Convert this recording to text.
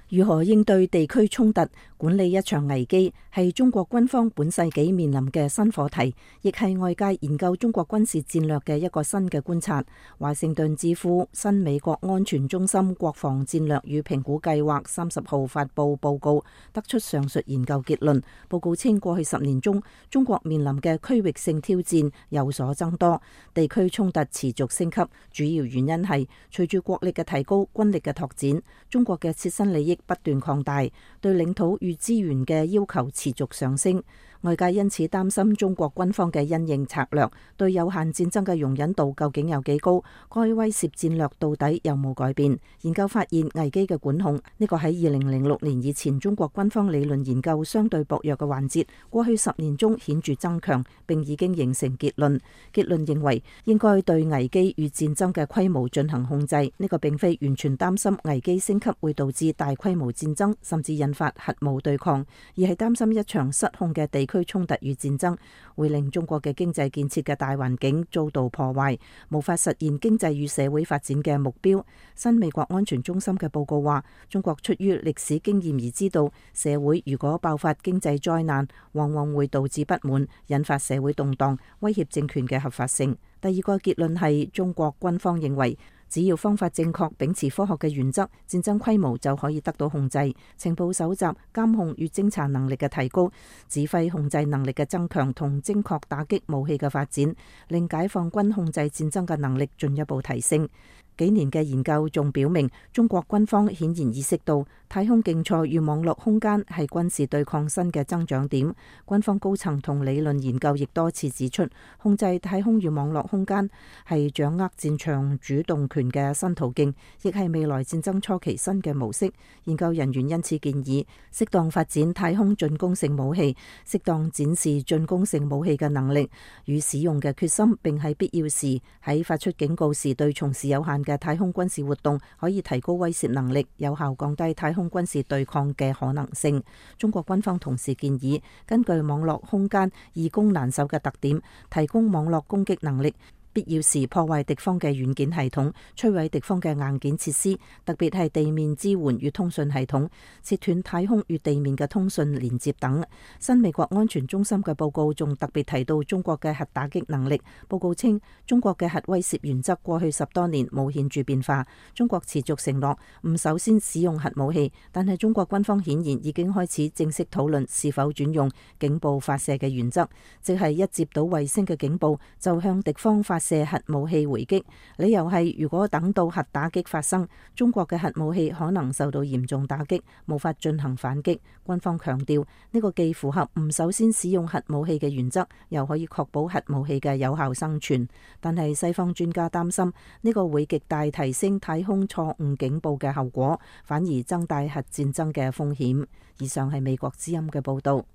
如何應對地區衝突、管理一場危機，係中國軍方本世紀面臨嘅新課題，亦係外界研究中國軍事戰略嘅一個新嘅觀察。華盛頓智庫新美國安全中心國防戰略與評估計劃30號發布報告，得出上述研究結論。報告稱，過去10年中，中國面臨嘅區域性挑戰有所增多，地區衝突持續升級。主要原因係隨住國力嘅提高、軍力嘅拓展，中國嘅切身利益不斷擴大，對領土與資源嘅要求持續上升。外界因此擔心中國軍方嘅因應策略對有限戰爭嘅容忍度究竟有幾高，該威懾戰略到底有冇改變。研究發現，危機嘅管控呢個喺2006年以前中國軍方理論研究相對薄弱嘅環節，過去10年中顯著增強，並已經形成結論。結論認為應該對危機與戰爭嘅規模進行控制。呢個並非完全擔心危機升級會導致大規模戰爭，甚至引發核武對抗，而係擔心一場失控嘅地區衝突與戰爭會令中國嘅經濟建設嘅大環境遭到破壞，無法實現經濟與社會發展嘅目標。新美國安全中心嘅報告話，中國出於歷史經驗而知道，社會如果爆發經濟災難，往往會導致不滿，引發社會動盪，威脅政權嘅合法性。第二個結論係，中國軍方認為，只要方法正確、秉持科學嘅原則，戰爭規模就可以得到控制。情報搜集、監控與偵查能力嘅提高，指揮控制能力嘅增強同精確打擊武器嘅發展，令解放軍控制戰爭嘅能力進一步提升。幾年嘅研究仲表明，中國軍方顯然意識到太空競賽與網絡空間係軍事對抗新嘅增長點。軍方高層同理論研究亦多次指出，控制太空與網絡空間係掌握戰場主動權嘅新途徑，亦係未來戰爭初期新嘅模式。研究人員因此建議，適當發展太空進攻性武器，適當展示進攻性武器嘅能力與使用嘅決心，並喺必要時喺發出警告時對從事有限嘅太空軍事活動可以提高威懾能力，有效降低太空軍事對抗嘅可能性。中國軍方同時建議，根據網絡空間易攻難守嘅特點，提供網絡攻擊能力，必要時破壞敵方嘅軟件系統，摧毀敵方嘅硬件設施，特別係地面支援與通訊系統，切斷太空與地面嘅通訊連接等。新美國安全中心嘅報告仲特別提到中國嘅核打擊能力。報告稱，中國嘅核威懾原則過去10多年冇顯著變化。中國持續承諾唔首先使用核武器，但係中國軍方顯然已經開始正式討論是否轉用警報發射嘅原則，即係一接到衛星嘅警報就向敵方發射核武器回擊。理由係，如果等到核打擊發生，中國嘅核武器可能受到嚴重打擊，無法進行反擊。軍方強調，呢個既符合唔首先使用核武器嘅原則，又可以確保核武器嘅有效生存。但係西方專家擔心，呢個會極大提升太空錯誤警報嘅後果，反而增大核戰爭嘅風險。以上係美國之音嘅報道。